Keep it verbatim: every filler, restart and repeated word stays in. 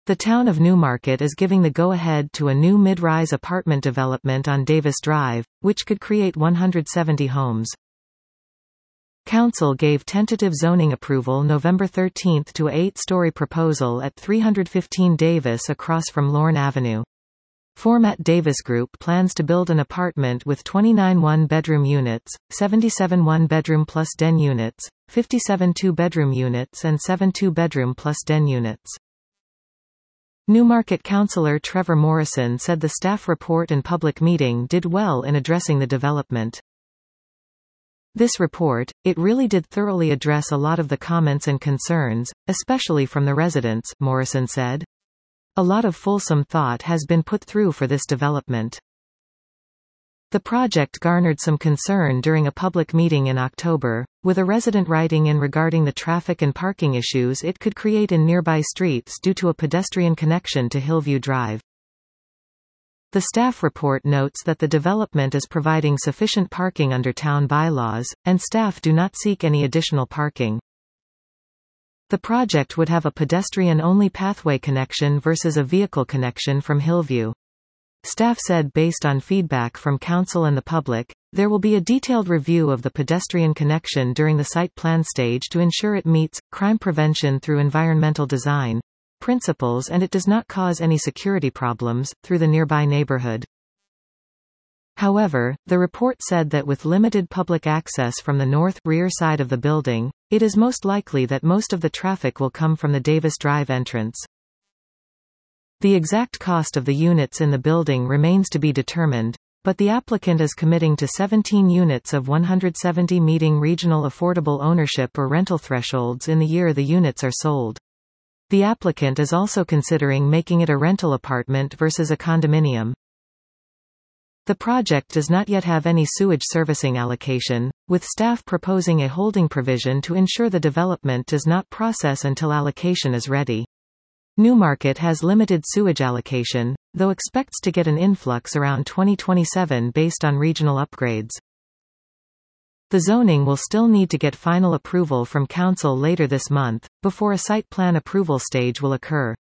The town of Newmarket is giving the go-ahead to a new mid-rise apartment development on Davis Drive, which could create one hundred seventy homes. Council gave tentative zoning approval November thirteenth to a eight-story proposal at three fifteen Davis across from Lorne Avenue. Format Davis Group plans to build an apartment with twenty-nine one-bedroom units, seventy-seven one-bedroom plus den units, fifty-seven two-bedroom units and seven two-bedroom plus den units. Newmarket Councillor Trevor Morrison said the staff report and public meeting did well in addressing the development. This report, it really did thoroughly address a lot of the comments and concerns, especially from the residents, Morrison said. A lot of fulsome thought has been put through for this development. The project garnered some concern during a public meeting in October, with a resident writing in regarding the traffic and parking issues it could create in nearby streets due to a pedestrian connection to Hillview Drive. The staff report notes that the development is providing sufficient parking under town bylaws, and staff do not seek any additional parking. The project would have a pedestrian-only pathway connection versus a vehicle connection from Hillview. Staff said based on feedback from council and the public, there will be a detailed review of the pedestrian connection during the site plan stage to ensure it meets crime prevention through environmental design principles and it does not cause any security problems through the nearby neighborhood. However, the report said that with limited public access from the north rear side of the building, it is most likely that most of the traffic will come from the Davis Drive entrance. The exact cost of the units in the building remains to be determined, but the applicant is committing to seventeen units of one hundred seventy meeting regional affordable ownership or rental thresholds in the year the units are sold. The applicant is also considering making it a rental apartment versus a condominium. The project does not yet have any sewage servicing allocation, with staff proposing a holding provision to ensure the development does not process until allocation is ready. Newmarket has limited sewage allocation, though expects to get an influx around twenty twenty-seven based on regional upgrades. The zoning will still need to get final approval from council later this month, before a site plan approval stage will occur.